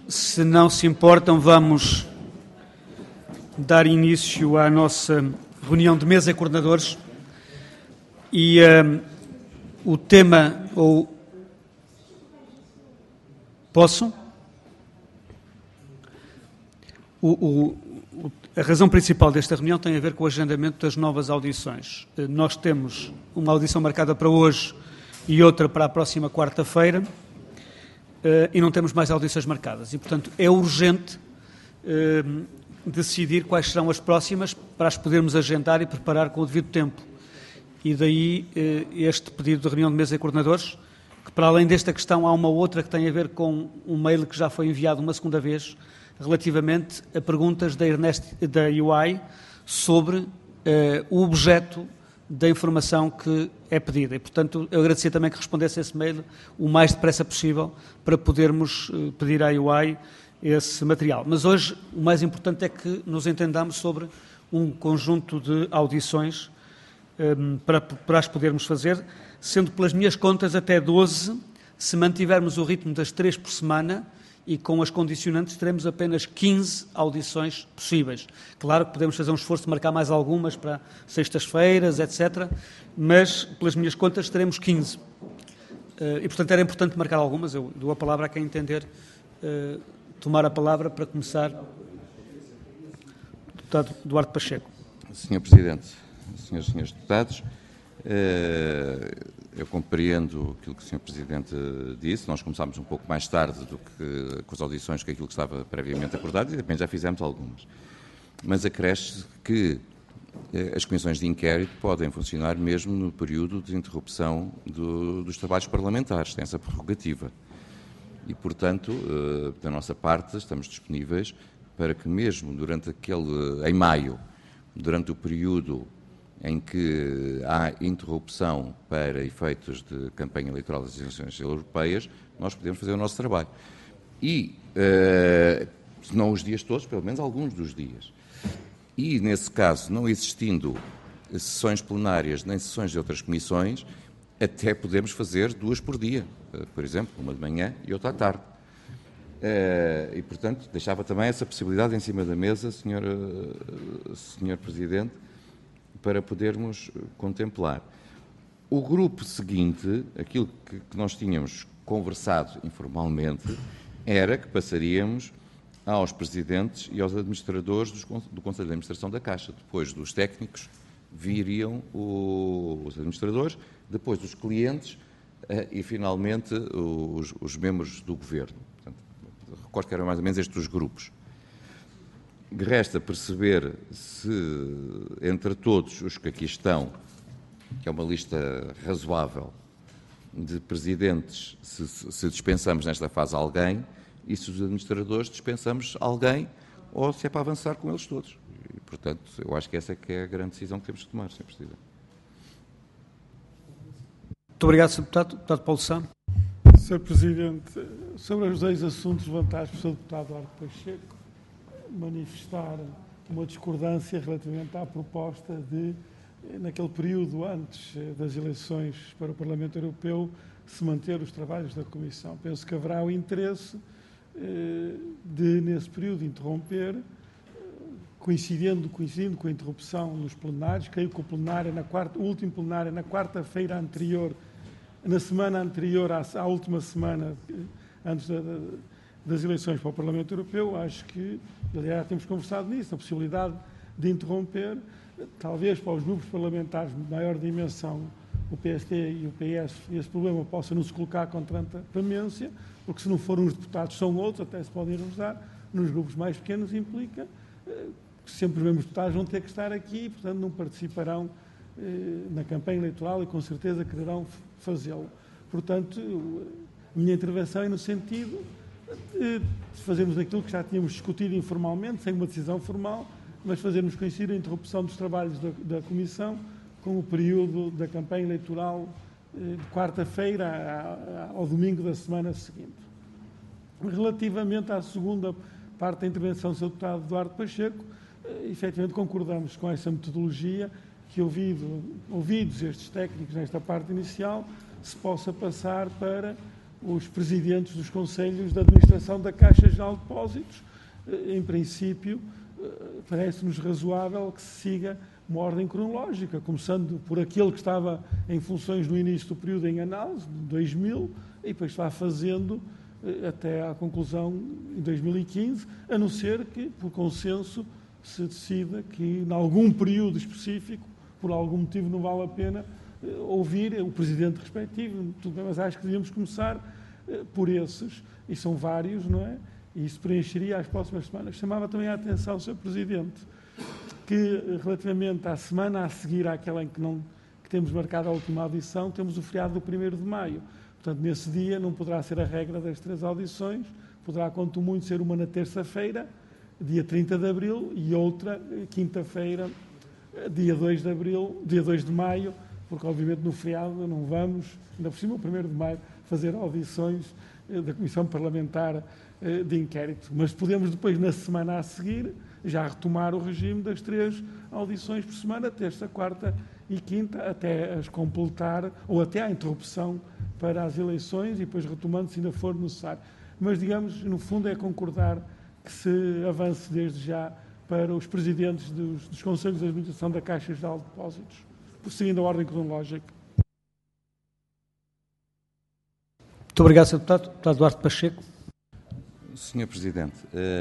Se não se importam, vamos dar início à nossa reunião de mesa de coordenadores e o tema, ou posso? A razão principal desta reunião tem a ver com o agendamento das novas audições. Nós temos uma audição marcada para hoje e outra para a próxima quarta-feira e não temos mais audições marcadas. E, portanto, é urgente decidir quais serão as próximas para as podermos agendar e preparar com o devido tempo. E daí este pedido de reunião de mesa de coordenadores, que para além desta questão há uma outra que tem a ver com um mail que já foi enviado uma segunda vez, relativamente a perguntas da UI sobre o objeto da informação que é pedida. E, portanto, eu agradecia também que respondesse a esse mail o mais depressa possível para podermos pedir à UI esse material. Mas hoje o mais importante é que nos entendamos sobre um conjunto de audições para as podermos fazer, sendo pelas minhas contas até 12, se mantivermos o ritmo das 3 por semana, e com as condicionantes teremos apenas 15 audições possíveis. Claro que podemos fazer um esforço de marcar mais algumas para sextas-feiras, etc., mas, pelas minhas contas, teremos 15. E, portanto, era importante marcar algumas. Eu dou a palavra a quem entender tomar a palavra para começar. Deputado Duarte Pacheco. Sr. Presidente, senhoras e senhores deputados, eu compreendo aquilo que o Sr. Presidente disse. Nós começámos um pouco mais tarde do que com as audições que aquilo que estava previamente acordado e também já fizemos algumas. Mas acresce que as comissões de inquérito podem funcionar mesmo no período de interrupção dos trabalhos parlamentares, tem essa prerrogativa. E, portanto, da nossa parte, estamos disponíveis para que mesmo em maio, durante o período em que há interrupção para efeitos de campanha eleitoral das eleições europeias, nós podemos fazer o nosso trabalho. E, se não os dias todos, pelo menos alguns dos dias. E, nesse caso, não existindo sessões plenárias nem sessões de outras comissões, até podemos fazer 2 por dia. Por exemplo, uma de manhã e outra à tarde. E, portanto, deixava também essa possibilidade em cima da mesa, Sr. Presidente, para podermos contemplar. O grupo seguinte, aquilo que nós tínhamos conversado informalmente, era que passaríamos aos presidentes e aos administradores do Conselho de Administração da Caixa. Depois dos técnicos viriam os administradores, depois os clientes e, finalmente, os membros do Governo. Portanto, recordo que eram mais ou menos estes os grupos. Resta perceber se, entre todos os que aqui estão, que é uma lista razoável de presidentes, se dispensamos nesta fase alguém, e se os administradores dispensamos alguém, ou se é para avançar com eles todos. E, portanto, eu acho que essa é que é a grande decisão que temos de tomar, Sr. Presidente. Muito obrigado, Sr. Deputado. Deputado Paulo Sá. Sr. Presidente, sobre os 2 assuntos levantados pelo Sr. Deputado Duarte Pacheco, manifestar uma discordância relativamente à proposta de, naquele período antes das eleições para o Parlamento Europeu, se manter os trabalhos da Comissão. Penso que haverá o interesse de, nesse período, interromper, coincidindo com a interrupção nos plenários. Creio que o último plenário na quarta-feira anterior, na semana anterior à última semana, antes das eleições para o Parlamento Europeu. Acho que, aliás, temos conversado nisso, a possibilidade de interromper, talvez para os grupos parlamentares de maior dimensão, o PST e o PS, esse problema possa não se colocar com tanta premência, porque se não forem os deputados são outros, até se podem revezar. Nos grupos mais pequenos implica que sempre os mesmos deputados vão ter que estar aqui e, portanto, não participarão na campanha eleitoral e com certeza quererão fazê-lo. Portanto, a minha intervenção é no sentido de fazermos aquilo que já tínhamos discutido informalmente, sem uma decisão formal, mas fazermos coincidir a interrupção dos trabalhos da Comissão com o período da campanha eleitoral de quarta-feira ao domingo da semana seguinte. Relativamente à segunda parte da intervenção do Sr. Deputado Duarte Pacheco, efetivamente concordamos com essa metodologia que, ouvidos estes técnicos nesta parte inicial, se possa passar para os presidentes dos conselhos de administração da Caixa Geral de Depósitos. Em princípio, parece-nos razoável que se siga uma ordem cronológica, começando por aquele que estava em funções no início do período em análise, de 2000, e depois está fazendo até à conclusão em 2015, a não ser que, por consenso, se decida que, em algum período específico, por algum motivo não vale a pena ouvir o presidente respectivo. Tudo bem, mas acho que devíamos começar por esses, e são vários, não é? E isso preencheria as próximas semanas. Chamava também a atenção, Sr. Presidente, que relativamente à semana a seguir àquela em que temos marcado a última audição, temos o feriado do 1º de maio. Portanto, nesse dia não poderá ser a regra das 3 audições, poderá, quanto muito, ser uma na terça-feira, dia 30 de abril, e outra, quinta-feira, dia 2 de abril, dia 2 de maio, porque, obviamente, no feriado não vamos, ainda por cima, o 1º de maio, fazer audições da Comissão Parlamentar de Inquérito. Mas podemos depois, na semana a seguir, já retomar o regime das 3 audições por semana, terça, quarta e quinta, até as completar, ou até à interrupção para as eleições, e depois retomando se ainda for necessário. Mas, digamos, no fundo é concordar que se avance desde já para os presidentes dos Conselhos de Administração da Caixa Geral de Depósitos, seguindo a ordem cronológica. Muito obrigado, Sr. Deputado. Deputado Duarte Pacheco. Sr. Presidente,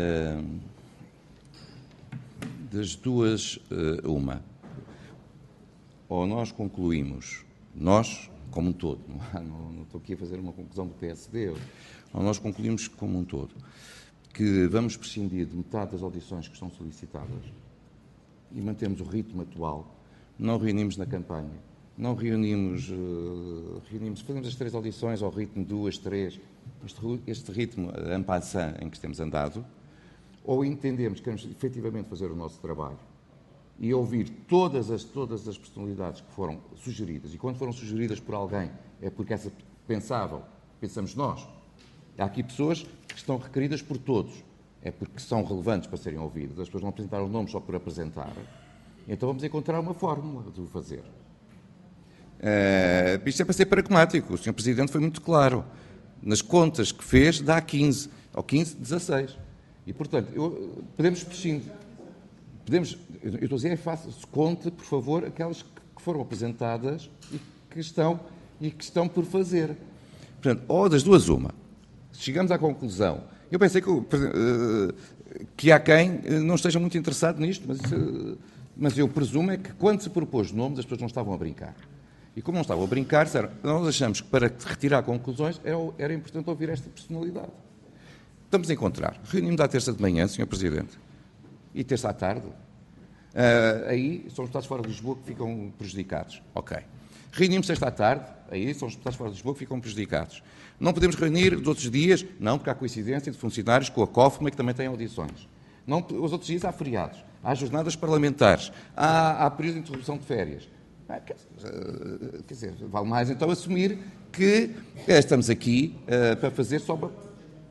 das duas, uma. Ou nós concluímos, nós como um todo, não estou aqui a fazer uma conclusão do PSD, ou nós concluímos como um todo, que vamos prescindir de metade das audições que estão solicitadas e mantemos o ritmo atual, não reunimos na campanha, não reunimos, fazemos as 3 audições ao ritmo de 2, 3, este ritmo en passant em que temos andado, ou entendemos que queremos efetivamente fazer o nosso trabalho e ouvir todas as personalidades que foram sugeridas, e quando foram sugeridas por alguém é porque essa pensamos nós. Há aqui pessoas que estão requeridas por todos, é porque são relevantes para serem ouvidas, as pessoas não apresentaram nomes só por apresentar, então vamos encontrar uma fórmula de o fazer. Isto é para ser pragmático, o Sr. Presidente foi muito claro, nas contas que fez dá 15, ou 15, 16, e portanto, podemos prescindir. Eu estou a dizer, faça-se conte, por favor, aquelas que foram apresentadas e que estão por fazer. Portanto, ou das duas, uma. Chegamos à conclusão. Eu pensei que há quem não esteja muito interessado nisto, mas eu presumo é que quando se propôs nomes, as pessoas não estavam a brincar. E como não estavam a brincar, nós achamos que para retirar conclusões era importante ouvir esta personalidade. Estamos a encontrar. Reunimos à terça de manhã, Sr. Presidente, e terça à tarde. Aí são os deputados fora de Lisboa que ficam prejudicados. Ok. Reunimos sexta à tarde, aí são os deputados fora de Lisboa que ficam prejudicados. Não podemos reunir os outros dias, não, porque há coincidência de funcionários com a COFMA que também têm audições. Não, os outros dias há feriados, há jornadas parlamentares, há período de interrupção de férias. Quer dizer, vale mais então assumir que estamos aqui para fazer só uma...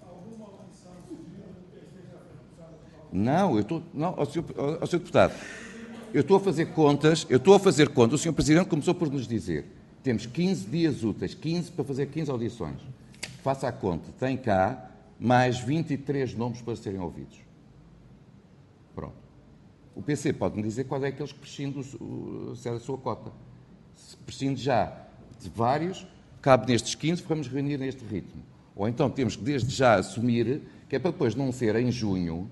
Não, Sr. Deputado, eu estou a fazer contas, o Sr. Presidente começou por nos dizer, temos 15 dias úteis, 15 para fazer 15 audições. Faça a conta, tem cá mais 23 nomes para serem ouvidos. Pronto. O PC pode-me dizer qual é aqueles que prescindem se é da sua cota. Se prescinde já de vários, cabe nestes 15, vamos reunir neste ritmo. Ou então temos que desde já assumir que é para depois não ser em junho,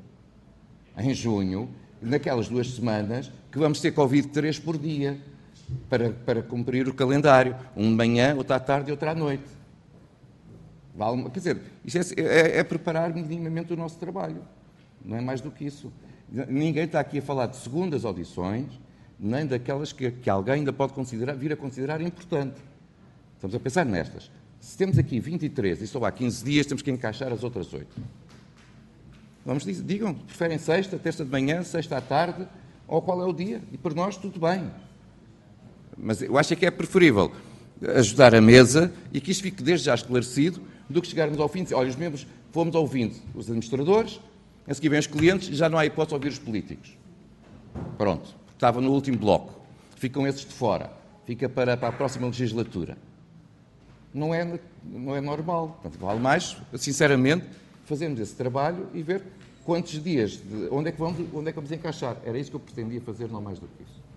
naquelas 2 semanas, que vamos ter que ouvir 3 por dia para cumprir o calendário. Um de manhã, outro à tarde e outro à noite. Quer dizer, isto é preparar minimamente o nosso trabalho. Não é mais do que isso. Ninguém está aqui a falar de segundas audições, nem daquelas que alguém ainda pode vir a considerar importante. Estamos a pensar nestas. Se temos aqui 23 e só há 15 dias, temos que encaixar as outras 8. Digam, preferem sexta, terça de manhã, sexta à tarde, ou qual é o dia? E por nós, tudo bem. Mas eu acho que é preferível ajudar a mesa e que isto fique desde já esclarecido do que chegarmos ao fim e dizer, olha, os membros fomos ouvindo os administradores, a seguir vêm os clientes, já não há hipótese de ouvir os políticos. Pronto, estava no último bloco. Ficam esses de fora. Fica para a próxima legislatura. não é normal. Portanto, vale mais, sinceramente, fazermos esse trabalho e ver quantos dias, onde é que vamos encaixar. Era isso que eu pretendia fazer, não mais do que isso.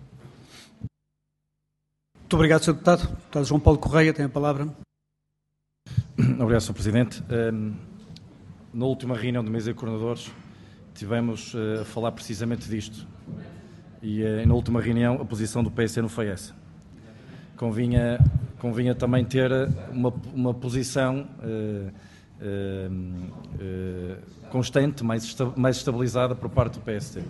Muito obrigado, Sr. Deputado. Deputado João Paulo Correia tem a palavra. Obrigado, Sr. Presidente. Na última reunião de mesa de coordenadores tivemos a falar precisamente disto e na última reunião a posição do PSD não foi essa. Convinha também ter uma posição constante, mais estabilizada por parte do PSD.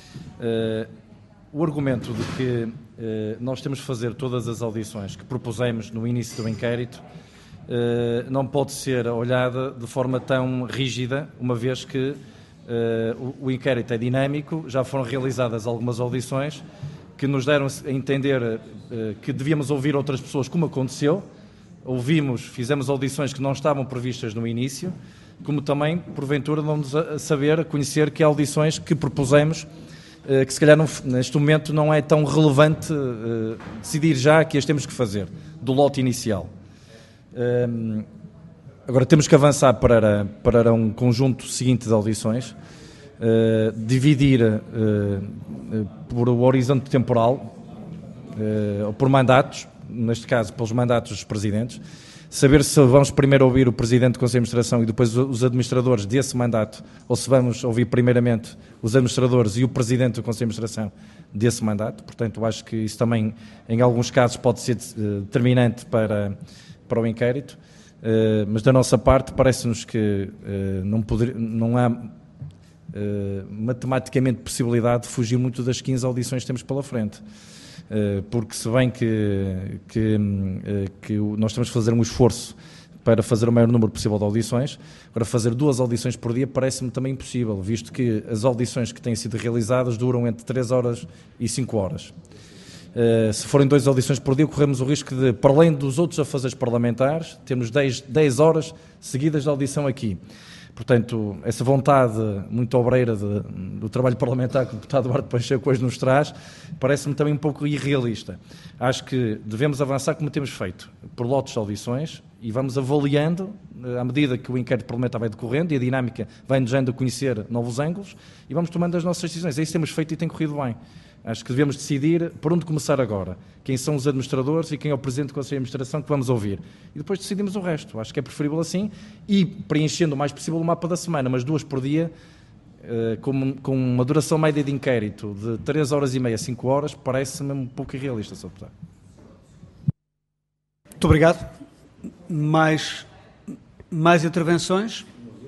O argumento de que nós temos de fazer todas as audições que propusemos no início do inquérito não pode ser olhada de forma tão rígida, uma vez que o inquérito é dinâmico, já foram realizadas algumas audições que nos deram a entender que devíamos ouvir outras pessoas, como aconteceu. Fizemos audições que não estavam previstas no início, como também, porventura, vamos a conhecer que há audições que propusemos que se calhar neste momento não é tão relevante decidir já que as temos que fazer, do lote inicial. Agora temos que avançar para um conjunto seguinte de audições, dividir por o horizonte temporal, ou por mandatos, neste caso pelos mandatos dos presidentes, saber se vamos primeiro ouvir o Presidente do Conselho de Administração e depois os administradores desse mandato, ou se vamos ouvir primeiramente os administradores e o Presidente do Conselho de Administração desse mandato. Portanto, acho que isso também, em alguns casos, pode ser determinante para o inquérito, mas da nossa parte parece-nos que não há matematicamente possibilidade de fugir muito das 15 audições que temos pela frente. Porque se bem que nós temos que fazer um esforço para fazer o maior número possível de audições, agora fazer 2 audições por dia parece-me também impossível, visto que as audições que têm sido realizadas duram entre 3 horas e 5 horas. Se forem 2 audições por dia, corremos o risco de, para além dos outros afazeres parlamentares, termos 10 horas seguidas de audição aqui. Portanto, essa vontade muito obreira do trabalho parlamentar que o deputado Duarte Pacheco hoje nos traz, parece-me também um pouco irrealista. Acho que devemos avançar como temos feito, por lotes de audições, e vamos avaliando, à medida que o inquérito parlamentar vai decorrendo e a dinâmica vai nos dando a conhecer novos ângulos, e vamos tomando as nossas decisões. É isso que temos feito e tem corrido bem. Acho que devemos decidir por onde começar agora, quem são os administradores e quem é o Presidente do Conselho de Administração que vamos ouvir. E depois decidimos o resto. Acho que é preferível assim e preenchendo o mais possível o mapa da semana, mas 2 por dia, com uma duração média de inquérito de 3 horas e meia, 5 horas, parece-me um pouco irrealista, Sr. Deputado. Muito obrigado. Mais intervenções?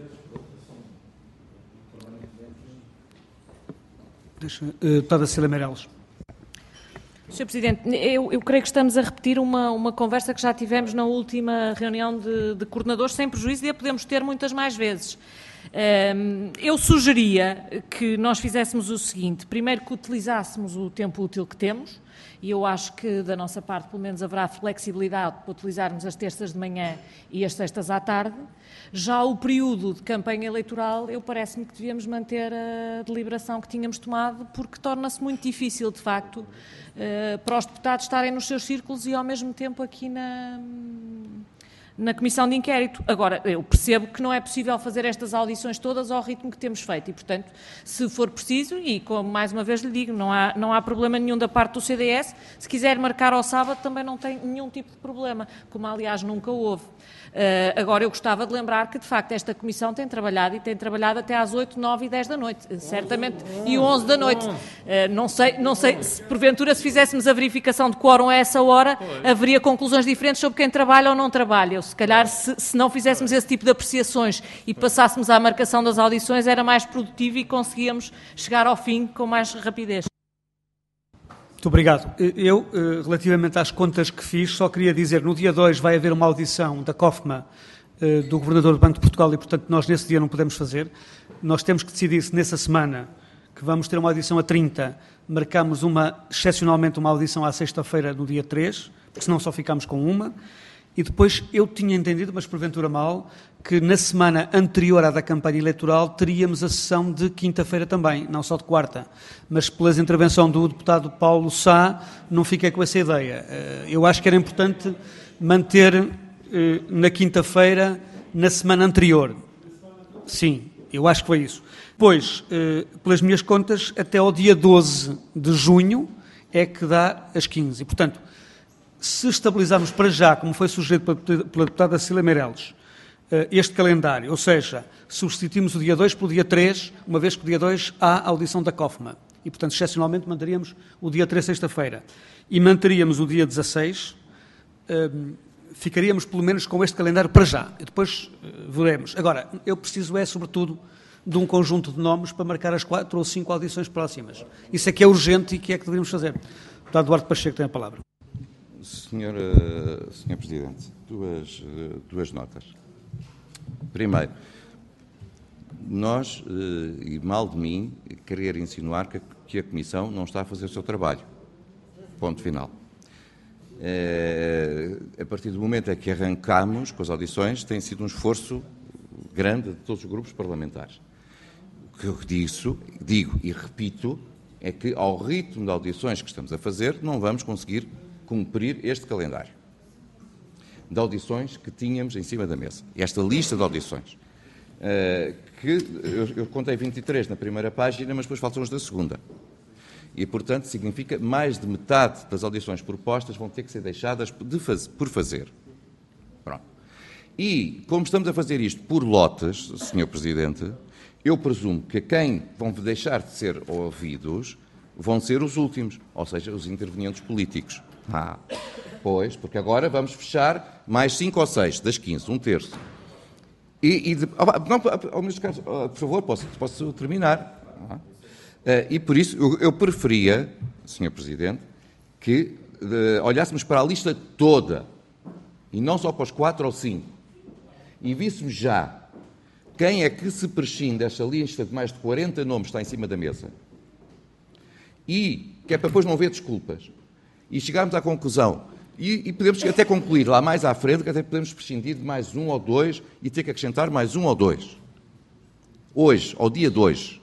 Deputada Cecília Meireles. Sr. Presidente, eu creio que estamos a repetir uma conversa que já tivemos na última reunião de coordenadores, sem prejuízo de a podemos ter muitas mais vezes. Eu sugeria que nós fizéssemos o seguinte: primeiro que utilizássemos o tempo útil que temos, e eu acho que da nossa parte pelo menos haverá flexibilidade para utilizarmos as terças de manhã e as sextas à tarde. Já o período de campanha eleitoral, parece-me que devíamos manter a deliberação que tínhamos tomado, porque torna-se muito difícil, de facto, para os deputados estarem nos seus círculos e ao mesmo tempo aqui na Comissão de Inquérito. Agora, eu percebo que não é possível fazer estas audições todas ao ritmo que temos feito e, portanto, se for preciso, e como mais uma vez lhe digo, não há problema nenhum da parte do CDS, se quiser marcar ao sábado também não tem nenhum tipo de problema, como aliás nunca houve. Agora, eu gostava de lembrar que, de facto, esta Comissão tem trabalhado até às 8, 9 e 10 da noite, certamente, e 11 da noite. Não sei se porventura se fizéssemos a verificação de quórum a essa hora, haveria conclusões diferentes sobre quem trabalha ou não trabalha. Se calhar, se não fizéssemos esse tipo de apreciações e passássemos à marcação das audições, era mais produtivo e conseguíamos chegar ao fim com mais rapidez. Muito obrigado. Eu, relativamente às contas que fiz, só queria dizer, no dia 2 vai haver uma audição da COFMA, do Governador do Banco de Portugal, e, portanto, nós nesse dia não podemos fazer. Nós temos que decidir se nessa semana, que vamos ter uma audição a 30, marcamos excepcionalmente uma audição à sexta-feira, no dia 3, porque senão só ficamos com uma. E depois eu tinha entendido, mas porventura mal, que na semana anterior à da campanha eleitoral teríamos a sessão de quinta-feira também, não só de quarta. Mas pelas intervenção do deputado Paulo Sá, não fiquei com essa ideia. Eu acho que era importante manter na quinta-feira, na semana anterior. Sim, eu acho que foi isso. Pois, pelas minhas contas, até ao dia 12 de junho é que dá as 15. E, portanto, se estabilizarmos para já, como foi sugerido pela deputada Cecília Meireles, este calendário, ou seja, substituímos o dia 2 pelo dia 3, uma vez que o dia 2 há audição da COFMA. E, portanto, excepcionalmente, manteríamos o dia 3, sexta-feira. E manteríamos o dia 16, ficaríamos pelo menos com este calendário para já. E depois veremos. Agora, eu preciso sobretudo, de um conjunto de nomes para marcar as 4 ou 5 audições próximas. Isso é que é urgente e que é que deveríamos fazer. O deputado Duarte Pacheco tem a palavra. Senhor Presidente, duas notas. Primeiro, nós, e mal de mim, querer insinuar que a Comissão não está a fazer o seu trabalho. Ponto final. A partir do momento em que arrancamos com as audições, tem sido um esforço grande de todos os grupos parlamentares. O que eu digo e repito é que, ao ritmo de audições que estamos a fazer, não vamos conseguir cumprir este calendário de audições que tínhamos em cima da mesa. Esta lista de audições, que eu contei 23 na primeira página, mas depois faltam os da segunda. E, portanto, significa mais de metade das audições propostas vão ter que ser deixadas por fazer. Pronto. E, como estamos a fazer isto por lotes, Sr. Presidente, eu presumo que quem vão deixar de ser ouvidos vão ser os últimos, ou seja, os intervenientes políticos. Pois, porque agora vamos fechar mais 5 ou 6 das 15, um terço. Por favor, posso terminar. E por isso eu preferia, Sr. Presidente, que olhássemos para a lista toda, e não só para os 4 ou 5, e víssemos já quem é que se prescinde desta lista de mais de 40 nomes que está em cima da mesa, e que é para depois não haver desculpas, e chegarmos à conclusão, e podemos até concluir lá mais à frente, que até podemos prescindir de mais 1 ou 2 e ter que acrescentar mais 1 ou 2. Hoje, ao dia 2,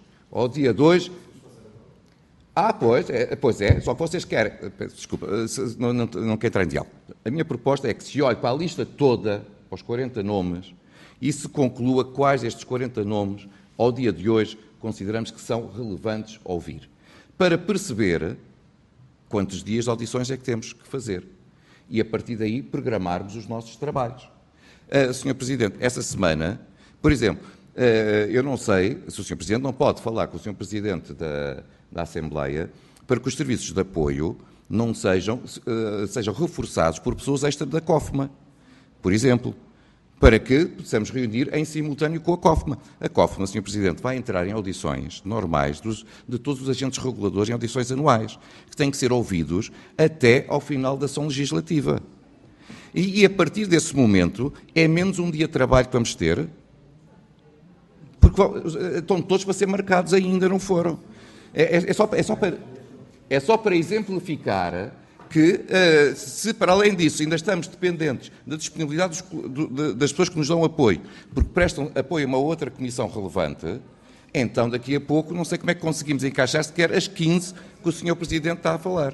pois é, só que vocês querem, desculpa, não quero entrar em diálogo. A minha proposta é que se olhe para a lista toda, para os 40 nomes, e se conclua quais destes 40 nomes, ao dia de hoje, consideramos que são relevantes a ouvir, para perceber quantos dias de audições é que temos que fazer. E, a partir daí, programarmos os nossos trabalhos. Sr. Presidente, essa semana, por exemplo, eu não sei se o Sr. Presidente não pode falar com o Sr. Presidente da Assembleia para que os serviços de apoio não sejam reforçados por pessoas extra da COFMA, por exemplo, para que possamos reunir em simultâneo com a COFMA. A COFMA, Sr. Presidente, vai entrar em audições normais de todos os agentes reguladores em audições anuais, que têm que ser ouvidos até ao final da ação legislativa. E a partir desse momento, é menos um dia de trabalho que vamos ter, porque estão todos para ser marcados ainda, não foram. É só para exemplificar que, se para além disso ainda estamos dependentes da disponibilidade das pessoas que nos dão apoio, porque prestam apoio a uma outra comissão relevante, então daqui a pouco não sei como é que conseguimos encaixar sequer as 15 que o Sr. Presidente está a falar.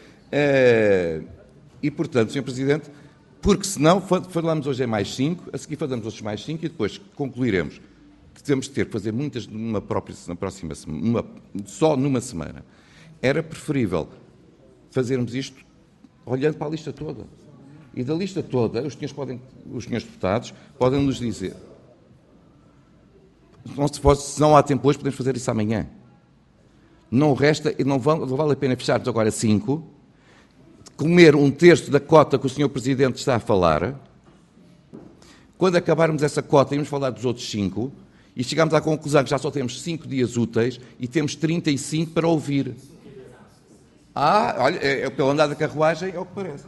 E, portanto, Sr. Presidente, porque senão falamos hoje em mais 5, a seguir falamos outros mais 5 e depois concluiremos que temos de ter que fazer muitas na próxima semana, só numa semana. Era preferível fazermos isto olhando para a lista toda. E da lista toda, os senhores deputados podem nos dizer, se não há tempo hoje, podemos fazer isso amanhã. Não resta, não vale a pena fecharmos agora 5, comer um terço da cota que o Sr. Presidente está a falar. Quando acabarmos essa cota, íamos falar dos outros 5 e chegamos à conclusão que já só temos 5 dias úteis e temos 35 para ouvir. Olha, pelo andar da carruagem é o que parece.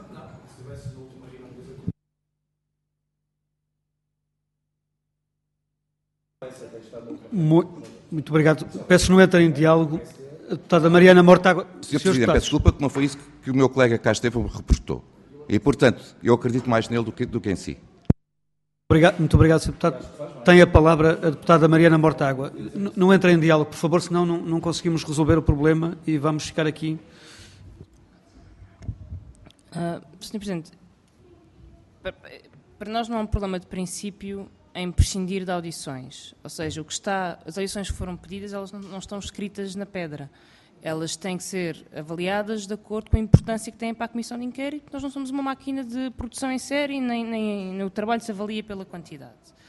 Muito obrigado. Peço que não entre em diálogo. A deputada Mariana Mortágua. Sr. Presidente, peço desculpa que não foi isso que o meu colega cá esteve reportou. E, portanto, eu acredito mais nele do que em si. Muito obrigado, Sr. Deputado. Tem a palavra a deputada Mariana Mortágua. Não entre em diálogo, por favor, senão não conseguimos resolver o problema e vamos ficar aqui. Sr. Presidente, Para nós não há um problema de princípio em prescindir de audições. Ou seja, as audições que foram pedidas, elas não estão escritas na pedra. Elas têm que ser avaliadas de acordo com a importância que têm para a Comissão de Inquérito. Nós não somos uma máquina de produção em série, nem o trabalho se avalia pela quantidade.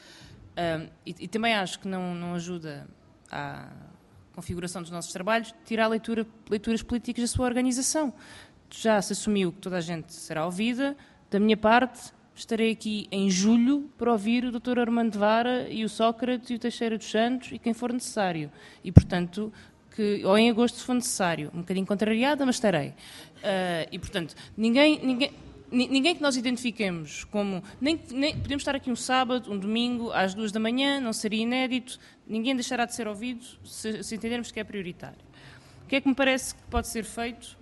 E também acho que não ajuda à configuração dos nossos trabalhos tirar leituras políticas da sua organização. Já se assumiu que toda a gente será ouvida. Da minha parte, estarei aqui em julho para ouvir o Dr. Armando Vara e o Sócrates e o Teixeira dos Santos e quem for necessário. E, portanto, ou em agosto se for necessário. Um bocadinho contrariada, mas estarei. E, portanto, ninguém que nós identifiquemos como... Nem podemos estar aqui um sábado, um domingo, às 2 da manhã, não seria inédito. Ninguém deixará de ser ouvido se entendermos que é prioritário. O que é que me parece que pode ser feito?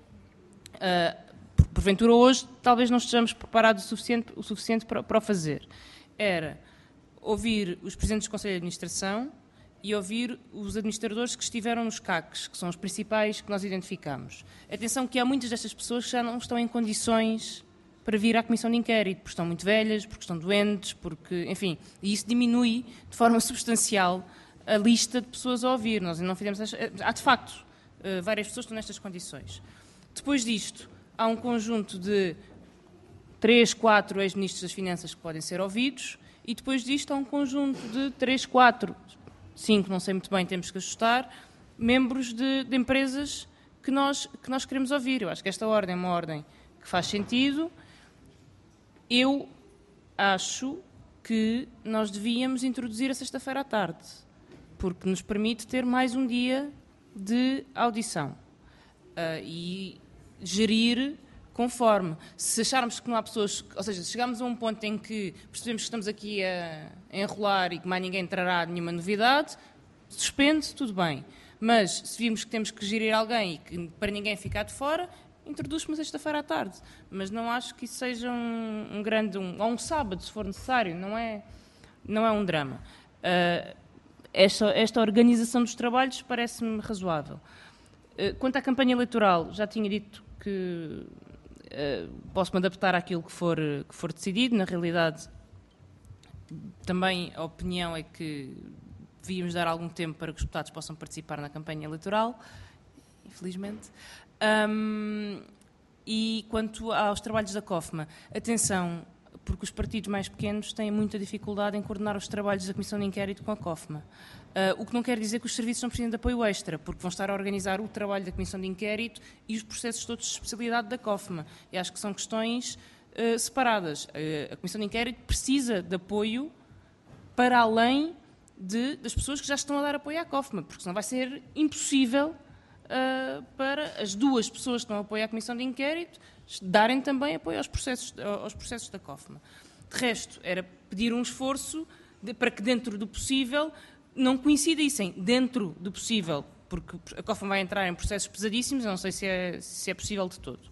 Porventura hoje talvez não estejamos preparados o suficiente para o fazer. Era ouvir os presidentes do Conselho de Administração e ouvir os administradores que estiveram nos CACs, que são os principais que nós identificamos. Atenção que há muitas destas pessoas que já não estão em condições para vir à Comissão de Inquérito, porque estão muito velhas, porque estão doentes, porque, enfim, e isso diminui de forma substancial a lista de pessoas a ouvir. Nós ainda não fizemos... Há, de facto, várias pessoas que estão nestas condições. Depois disto, há um conjunto de 3, 4 ex-ministros das Finanças que podem ser ouvidos e depois disto há um conjunto de 3, 4, 5, não sei muito bem, temos que ajustar, membros de empresas que nós queremos ouvir. Eu acho que esta ordem é uma ordem que faz sentido. Eu acho que nós devíamos introduzir a sexta-feira à tarde, porque nos permite ter mais um dia de audição e gerir conforme. Se acharmos que não há pessoas... Ou seja, se chegarmos a um ponto em que percebemos que estamos aqui a enrolar e que mais ninguém trará nenhuma novidade, suspende, tudo bem. Mas se virmos que temos que gerir alguém e que para ninguém ficar de fora, introduz-se uma sexta-feira à tarde. Mas não acho que isso seja ou um sábado, se for necessário. Não é um drama. Esta organização dos trabalhos parece-me razoável. Quanto à campanha eleitoral, já tinha dito que posso-me adaptar àquilo que for decidido. Na realidade, também a opinião é que devíamos dar algum tempo para que os deputados possam participar na campanha eleitoral, infelizmente. E quanto aos trabalhos da COFMA, atenção, porque os partidos mais pequenos têm muita dificuldade em coordenar os trabalhos da Comissão de Inquérito com a COFMA. O que não quer dizer que os serviços não precisem de apoio extra, porque vão estar a organizar o trabalho da Comissão de Inquérito e os processos todos de especialidade da COFMA. E acho que são questões separadas. A Comissão de Inquérito precisa de apoio para além das pessoas que já estão a dar apoio à COFMA, porque senão vai ser impossível para as duas pessoas que estão a apoiar a Comissão de Inquérito darem também apoio aos processos da COFMA. De resto, era pedir um esforço para que dentro do possível não coincidissem, dentro do possível, porque a COFMA vai entrar em processos pesadíssimos, eu não sei se é possível de todo.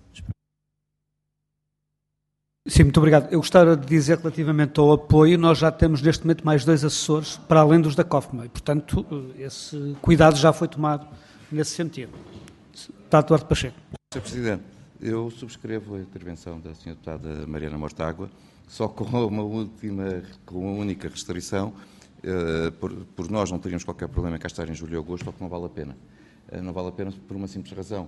Sim, muito obrigado. Eu gostava de dizer relativamente ao apoio, nós já temos neste momento mais 2 assessores para além dos da COFMA e, portanto, esse cuidado já foi tomado nesse sentido. Deputado Duarte Pacheco. Sr. Presidente, eu subscrevo a intervenção da Sra. Deputada Mariana Mortágua, só com uma única restrição, por nós não teríamos qualquer problema em cá estar em julho e agosto, só que não vale a pena. Não vale a pena por uma simples razão.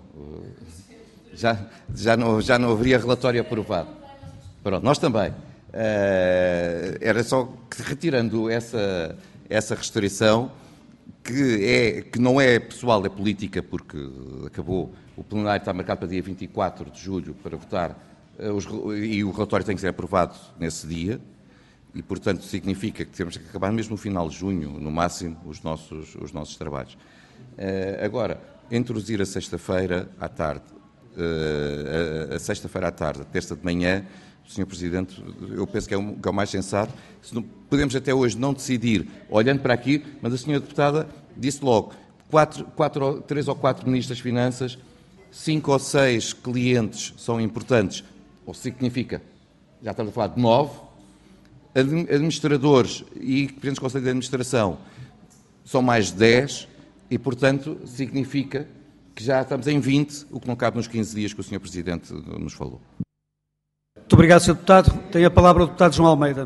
Já não haveria relatório aprovado. Pronto, nós também. Era só que, retirando essa restrição, que não é pessoal, é política, porque acabou, o plenário está marcado para dia 24 de julho para votar, e o relatório tem que ser aprovado nesse dia, e, portanto, significa que temos que acabar mesmo no final de junho, no máximo, os nossos trabalhos. Agora, introduzir a sexta-feira à tarde, a terça de manhã, Sr. Presidente, eu penso que é o mais sensato. Podemos até hoje não decidir, olhando para aqui, mas a Sra. Deputada disse logo, 3 ou 4 ministros das Finanças, 5 ou 6 clientes são importantes, ou significa, já estamos a falar de 9, administradores e presidentes do Conselho de Administração são mais de 10 e, portanto, significa que já estamos em 20, o que não cabe nos 15 dias que o Sr. Presidente nos falou. Muito obrigado, Sr. Deputado. Tem a palavra o Deputado João Almeida.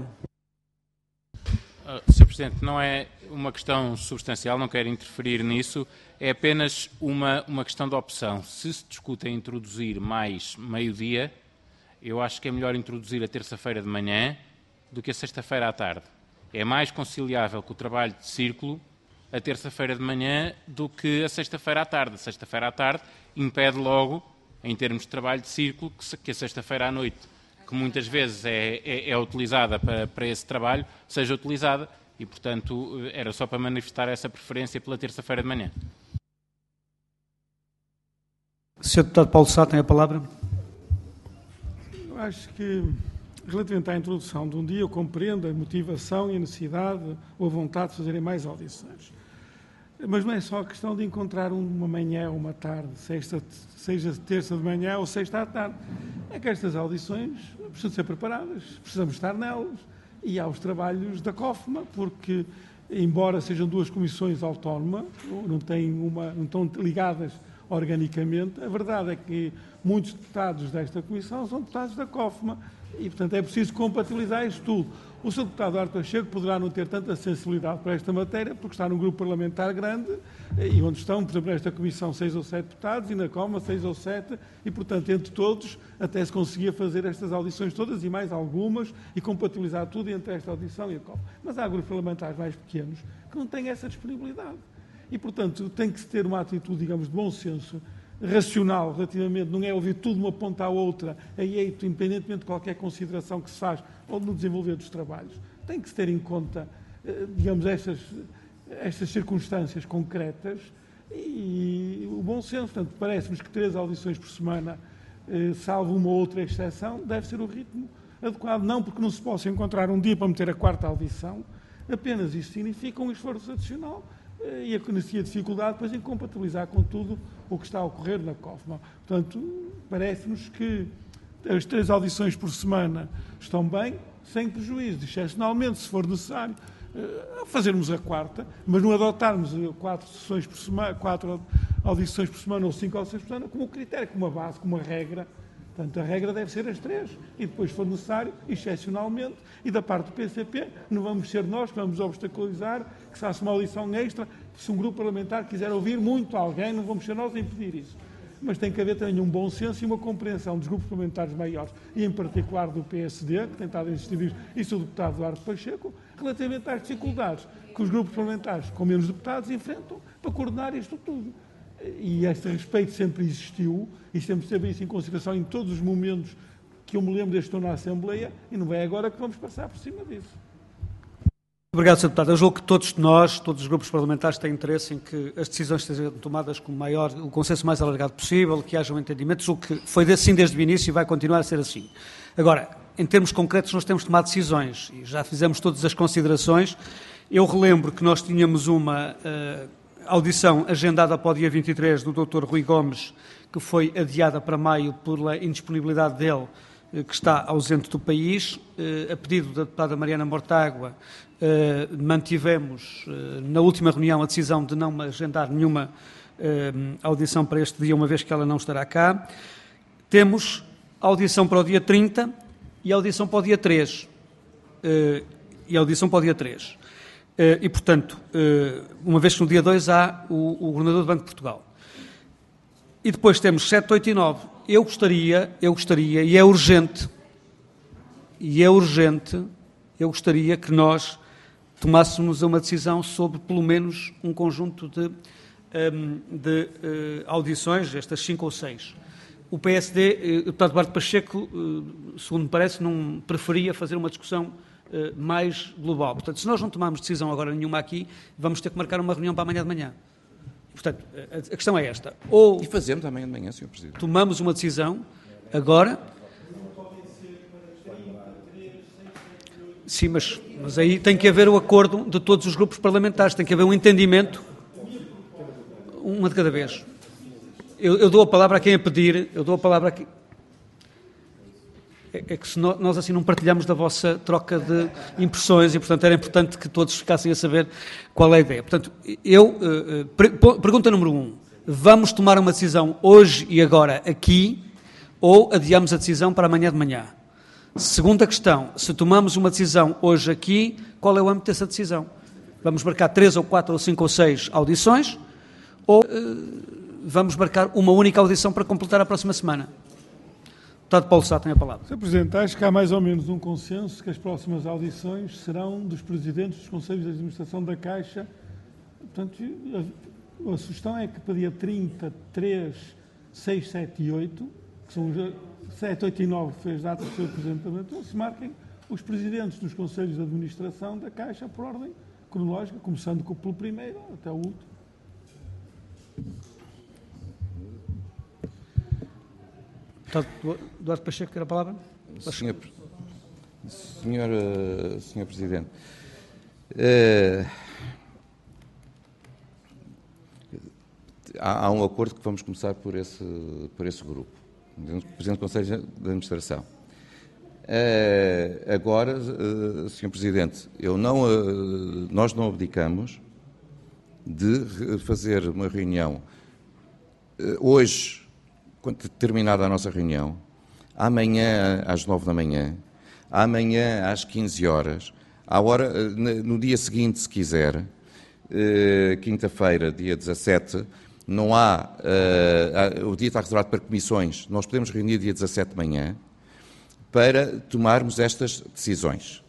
Sr. Presidente, não é uma questão substancial, não quero interferir nisso, é apenas uma questão de opção. Se se discute em introduzir mais meio-dia, eu acho que é melhor introduzir a terça-feira de manhã do que a sexta-feira à tarde. É mais conciliável com o trabalho de círculo a terça-feira de manhã do que a sexta-feira à tarde. A sexta-feira à tarde impede logo, em termos de trabalho de círculo, que a sexta-feira à noite, que muitas vezes é utilizada para esse trabalho, seja utilizada e, portanto, era só para manifestar essa preferência pela terça-feira de manhã. Sr. Deputado Paulo Sá tem a palavra. Eu acho que, relativamente à introdução de um dia, eu compreendo a motivação e a necessidade ou a vontade de fazerem mais audições. Mas não é só a questão de encontrar uma manhã ou uma tarde, seja terça de manhã ou sexta à tarde. É que estas audições precisam ser preparadas, precisamos estar nelas. E há os trabalhos da COFMA, porque, embora sejam duas comissões autónomas, não estão ligadas organicamente, a verdade é que muitos deputados desta comissão são deputados da COFMA e, portanto, é preciso compatibilizar isto tudo. O Sr. Deputado Duarte Pacheco poderá não ter tanta sensibilidade para esta matéria, porque está num grupo parlamentar grande, e onde estão, por exemplo, nesta comissão 6 ou 7 deputados, e na COFMA 6 ou 7, e, portanto, entre todos, até se conseguia fazer estas audições todas, e mais algumas, e compatibilizar tudo entre esta audição e a COFMA. Mas há grupos parlamentares mais pequenos que não têm essa disponibilidade. E, portanto, tem que se ter uma atitude, digamos, de bom senso, racional, relativamente, não é ouvir tudo de uma ponta à outra, independentemente de qualquer consideração que se faz ou no desenvolver dos trabalhos. Tem que se ter em conta, digamos, estas circunstâncias concretas e o bom senso. Portanto, parece-nos que 3 audições por semana, salvo uma ou outra exceção, deve ser o ritmo adequado. Não porque não se possa encontrar um dia para meter a 4ª audição, apenas isso significa um esforço adicional e a dificuldade depois em compatibilizar com tudo o que está a ocorrer na COFMA. Portanto, parece-nos que as 3 audições por semana estão bem, sem prejuízo, excepcionalmente, se for necessário, fazermos a 4ª, mas não adotarmos 4 audições por semana ou 5 audições por semana como critério, como uma base, como uma regra. Portanto, a regra deve ser as 3 e depois, se for necessário, excepcionalmente, e da parte do PCP, não vamos ser nós que vamos obstaculizar que se faça uma audição extra. Se um grupo parlamentar quiser ouvir muito alguém, não vamos ser nós a impedir isso. Mas tem que haver também um bom senso e uma compreensão dos grupos parlamentares maiores, e em particular do PSD, que tem estado a insistir nisso, e do deputado Duarte Pacheco, relativamente às dificuldades que os grupos parlamentares com menos deputados enfrentam para coordenar isto tudo. E este respeito sempre existiu e sempre teve isso em consideração em todos os momentos que eu me lembro desde que estou na Assembleia, e não é agora que vamos passar por cima disso. Obrigado, Sr. Deputado. Eu julgo que todos nós, todos os grupos parlamentares, têm interesse em que as decisões sejam tomadas com o consenso mais alargado possível, que haja um entendimento. Julgo que foi assim desde o início e vai continuar a ser assim. Agora, em termos concretos, nós temos de tomar decisões e já fizemos todas as considerações. Eu relembro que nós tínhamos uma audição agendada para o dia 23 do Dr. Rui Gomes, que foi adiada para maio pela indisponibilidade dele, que está ausente do país. A pedido da deputada Mariana Mortágua, mantivemos na última reunião a decisão de não agendar nenhuma audição para este dia, uma vez que ela não estará cá. Temos audição para o dia 30 e audição para o dia 3. E, portanto, uma vez que no dia 2 há o Governador do Banco de Portugal. E depois temos 7, 8 e 9. Eu gostaria, e é urgente, eu gostaria que nós tomássemos uma decisão sobre, pelo menos, um conjunto de audições, estas 5 ou 6. O PSD, o deputado Duarte Pacheco, segundo me parece, não preferia fazer uma discussão mais global. Portanto, se nós não tomarmos decisão agora nenhuma aqui, vamos ter que marcar uma reunião para amanhã de manhã. Portanto, a questão é esta. Ou e fazemos amanhã de manhã, Sr. Presidente. Tomamos uma decisão agora. Sim, mas aí tem que haver o acordo de todos os grupos parlamentares, tem que haver um entendimento, uma de cada vez. Eu dou a palavra a quem a pedir, É que se nós assim não partilhamos da vossa troca de impressões e, portanto, era importante que todos ficassem a saber qual é a ideia. Portanto, pergunta número 1, vamos tomar uma decisão hoje e agora aqui ou adiamos a decisão para amanhã de manhã? Segunda questão, se tomamos uma decisão hoje aqui, qual é o âmbito dessa decisão? Vamos marcar 3 ou 4 ou 5 ou 6 audições ou vamos marcar uma única audição para completar a próxima semana? Deputado Paulo Sá tem a palavra. Sr. Presidente, acho que há mais ou menos um consenso que as próximas audições serão dos presidentes dos Conselhos de Administração da Caixa. Portanto, a sugestão é que para dia 30, 3, 6, 7 e 8, que são 7, 8 e 9 foi as datas do Sr. Presidente da Administração, se marquem os presidentes dos Conselhos de Administração da Caixa por ordem cronológica, começando pelo primeiro até o último. Deputado Duarte Pacheco, quer a palavra? Senhor Presidente, há um acordo que vamos começar por esse grupo, Presidente do Conselho de Administração. Agora, Senhor Presidente, nós não abdicamos de fazer uma reunião hoje, quando terminada a nossa reunião, amanhã às 9 da manhã, amanhã às 15 horas, no dia seguinte, se quiser, quinta-feira, dia 17, não há, o dia está reservado para comissões, nós podemos reunir dia 17 de manhã para tomarmos estas decisões.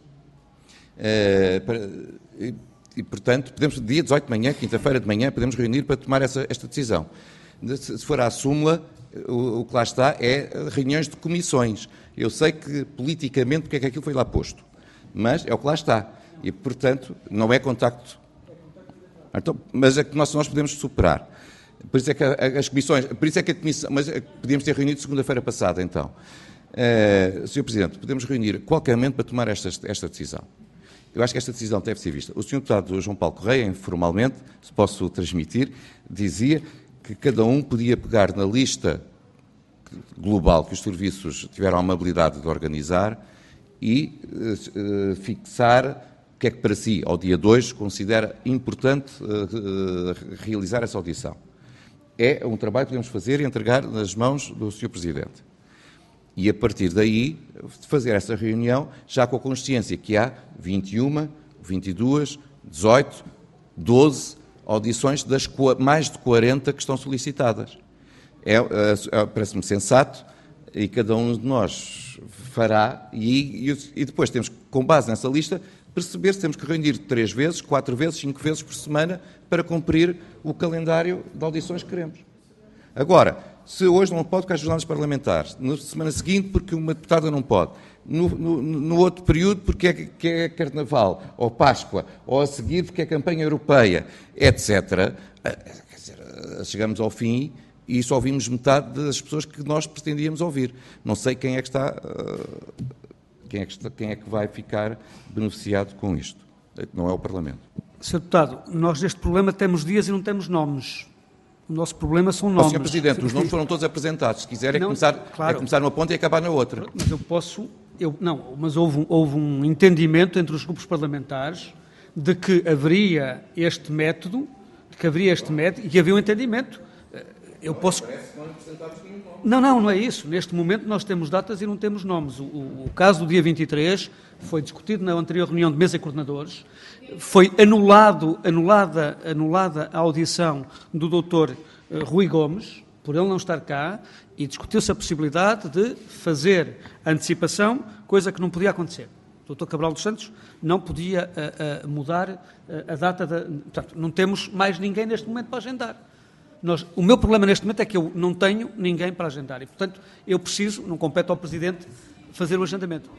E, portanto, dia 18 de manhã, quinta-feira de manhã, podemos reunir para tomar esta decisão. Se for à súmula, o que lá está é reuniões de comissões. Eu sei que, politicamente, porque é que aquilo foi lá posto, mas é o que lá está. E, portanto, não é contacto. Então, mas é que nós podemos superar. Por isso é que as comissões, por isso é que a comissão, mas podíamos ter reunido segunda-feira passada, então. Sr. Presidente, podemos reunir a qualquer momento para tomar esta decisão. Eu acho que esta decisão deve ser vista. O Sr. Deputado João Paulo Correia, informalmente, se posso transmitir, dizia que cada um podia pegar na lista global que os serviços tiveram a amabilidade de organizar e fixar o que é que para si, ao dia 2, considera importante realizar essa audição. É um trabalho que podemos fazer e entregar nas mãos do Sr. Presidente. E, a partir daí, fazer essa reunião já com a consciência que há 21, 22, 18, 12 audições das mais de 40 que estão solicitadas. Parece-me sensato e cada um de nós fará e depois temos que, com base nessa lista, perceber se temos que reunir 3 vezes, 4 vezes, 5 vezes por semana para cumprir o calendário de audições que queremos. Agora, se hoje não pode, porque há jornadas parlamentares, na semana seguinte, porque uma deputada não pode, no outro período, porque é Carnaval, ou Páscoa, ou a seguir, porque é campanha europeia, etc. Quer dizer, chegamos ao fim e só ouvimos metade das pessoas que nós pretendíamos ouvir. Não sei quem é que quem é que vai ficar beneficiado com isto. Não é o Parlamento. Sr. Deputado, nós neste problema temos dias e não temos nomes. O nosso problema são nomes. Sr. Presidente, os nomes foram todos apresentados. Se quiser é começar numa ponta e acabar na outra. Mas mas houve um entendimento entre os grupos parlamentares de que haveria este método, e que havia um entendimento. Eu posso... Não é isso. Neste momento nós temos datas e não temos nomes. O caso do dia 23 foi discutido na anterior reunião de mesa de coordenadores. Foi anulada a audição do Dr. Rui Gomes, por ele não estar cá, e discutiu-se a possibilidade de fazer antecipação, coisa que não podia acontecer. O Dr. Cabral dos Santos não podia mudar a data Portanto, não temos mais ninguém neste momento para agendar. O meu problema neste momento é que eu não tenho ninguém para agendar e, portanto, eu preciso, não compete ao Presidente, fazer o agendamento.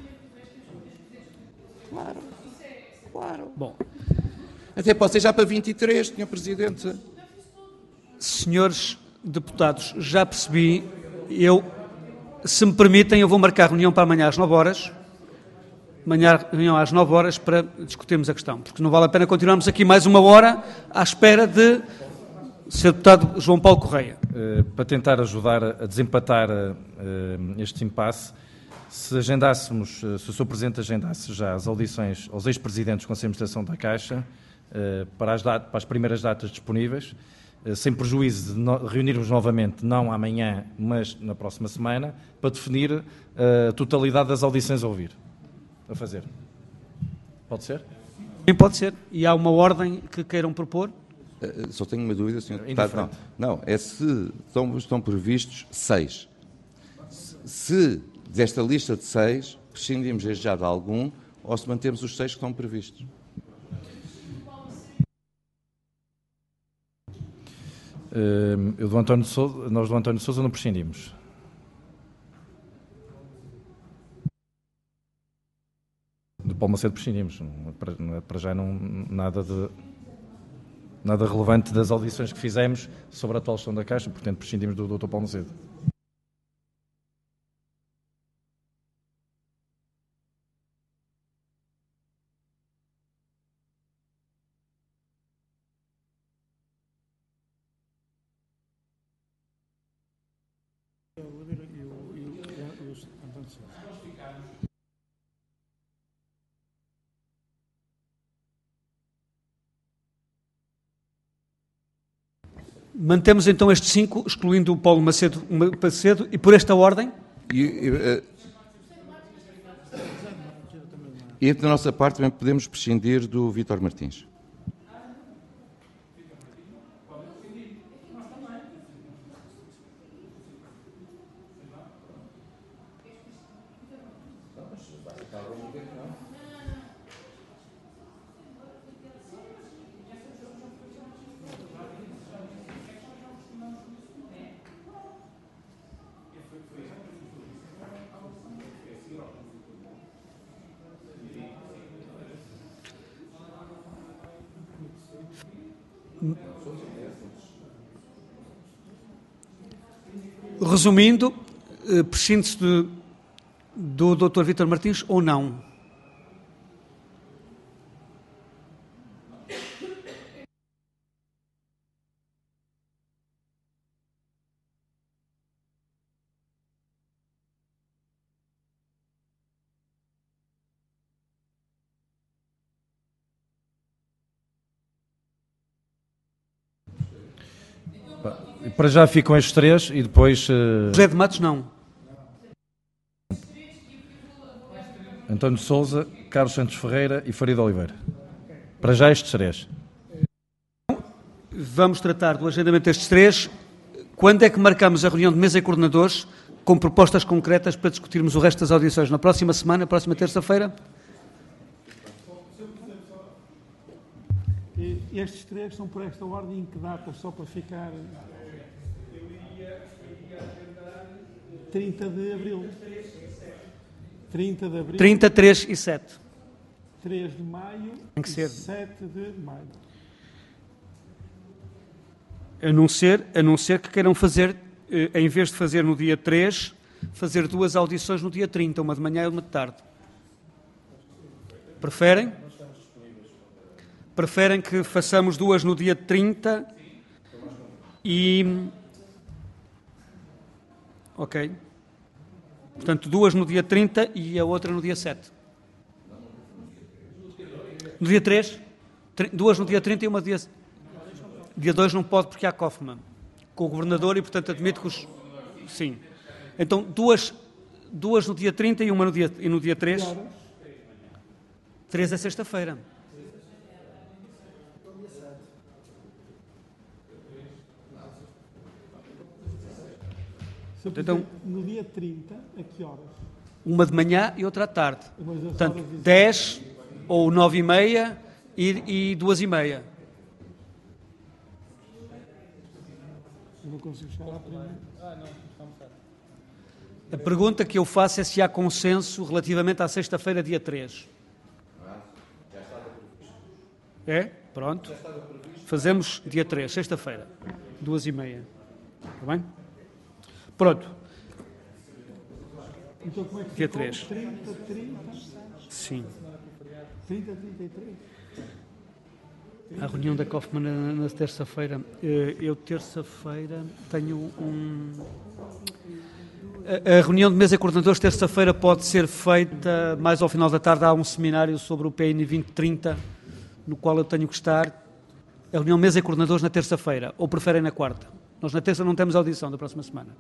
Claro. Bom. Até pode ser já para 23, Sr. Presidente. Senhores deputados, já percebi, se me permitem, eu vou marcar a reunião para amanhã às 9 horas. Amanhã reunião às 9 horas para discutirmos a questão, porque não vale a pena continuarmos aqui mais uma hora à espera de Sr. Deputado João Paulo Correia. Para tentar ajudar a desempatar este impasse, se o Sr. Presidente agendasse já as audições aos ex-presidentes do Conselho de Administração da Caixa para as primeiras datas disponíveis, sem prejuízo de reunirmos novamente, não amanhã, mas na próxima semana, para definir a totalidade das audições a ouvir, a fazer. Pode ser? Sim, pode ser. E há uma ordem que queiram propor? Só tenho uma dúvida, Sr. Deputado. Não, é se estão previstos 6. Se desta lista de 6, prescindimos desde já de algum, ou se mantemos os 6 que estão previstos. Nós do António Sousa não prescindimos. Do Paulo Macedo prescindimos. Para já nada relevante das audições que fizemos sobre a atual gestão da Caixa, portanto prescindimos do Dr. Paulo Macedo. Mantemos então estes 5, excluindo o Paulo Macedo, e por esta ordem? E da nossa parte também podemos prescindir do Vítor Martins. Resumindo, prescinde-se do Dr. Vítor Martins ou não? Para já ficam estes 3 e depois... José de Matos, não. António Sousa, Carlos Santos Ferreira e Faria de Oliveira. Para já estes 3. Vamos tratar do agendamento destes 3. Quando é que marcamos a reunião de mesa e coordenadores com propostas concretas para discutirmos o resto das audições? Na próxima semana, próxima terça-feira? Estes 3 são por esta ordem em que data, só para ficar... 30 de abril. 30 de abril. 30, 3 e 7. 3 de maio Tem que ser. E 7 de maio. A não ser que queiram fazer, em vez de fazer no dia 3, fazer 2 audições no dia 30, uma de manhã e uma de tarde. Preferem? Preferem que façamos 2 no dia 30 e... Ok. Portanto, 2 no dia 30 e a outra no dia 7. No dia 3? 2 no dia 30 e uma dia... Dia 2 não pode porque há Kaufmann com o Governador e, portanto, admito que os... Sim. Então, 2 no dia 30 e uma no dia 3. 3 é sexta-feira. Então, no dia 30, a que horas? Uma de manhã e outra à tarde. Portanto, 10 ou 9h30 e 2h30. Eu não consigo chegar à primeira. A pergunta que eu faço é se há consenso relativamente à sexta-feira, dia 3. É? Pronto. Fazemos dia 3, sexta-feira, 2h30. Está bem? Pronto. Então, como é que dia ficou? 3. 30. Sim. 30, 33. A reunião da Kaufmann na terça-feira. Eu, terça-feira, tenho A reunião de mesa de coordenadores, terça-feira, pode ser feita mais ao final da tarde. Há um seminário sobre o PN 2030, no qual eu tenho que estar. a reunião mesa e coordenadores na terça-feira, ou preferem na quarta? Nós na terça não temos audição da próxima semana.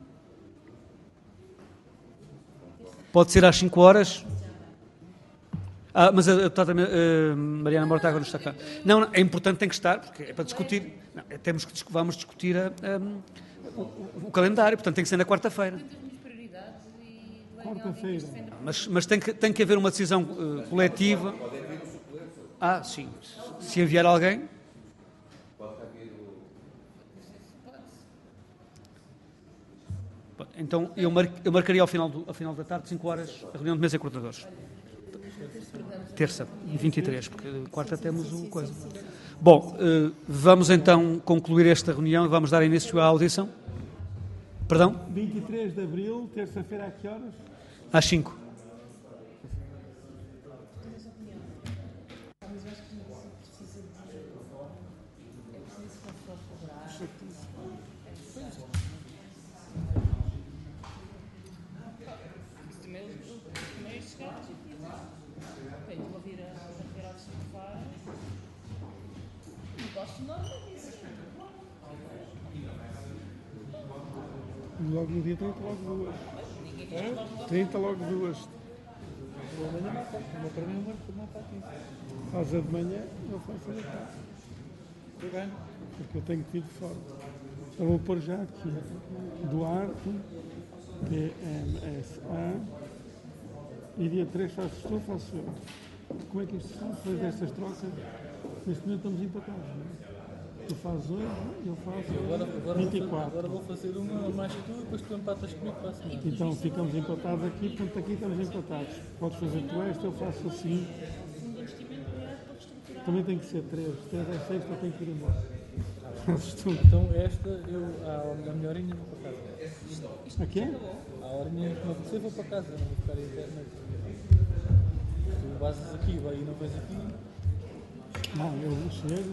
Pode ser às 5 horas. Mas a doutora Mariana Mortágua não está cá. Não, é importante, tem que estar, porque é para discutir. Não, vamos discutir o calendário, portanto tem que ser na quarta-feira. Quarta-feira. Mas tem que haver uma decisão coletiva. Sim. Se enviar alguém. Então eu marcaria ao final da tarde, 5 horas, a reunião de mesa e coordenadores. Terça, 23, porque quarta temos o coisa. Bom, vamos então concluir esta reunião e vamos dar início à audição. Perdão? 23 de abril, terça-feira, a que horas? Às 5. Logo no dia 30, logo 2. 30, logo 2. Faz a de manhã, eu faço a da tarde. Porque eu tenho que vir de fora. Então vou pôr já aqui. Duarte, PMSA. E dia 3 faço eu. Como é que isto está? Depois destas trocas, neste momento estamos empatados, não é? Tu fazes hoje, eu faço 24. Agora vou fazer uma mais tu, depois tu empatas comigo para a semana. Então ficamos empatados aqui, portanto aqui estamos empatados. Podes fazer tu esta, eu faço assim. Também tem que ser 3. 3 é sexta, eu tenho que ir embora. Fazes tu. Então esta, a minha horinha vou para casa. Aqui é? A horinha que não acontecer vou para casa, não vou ficar em internet. Tu basas aqui, vai e não vais aqui. Não, eu chego.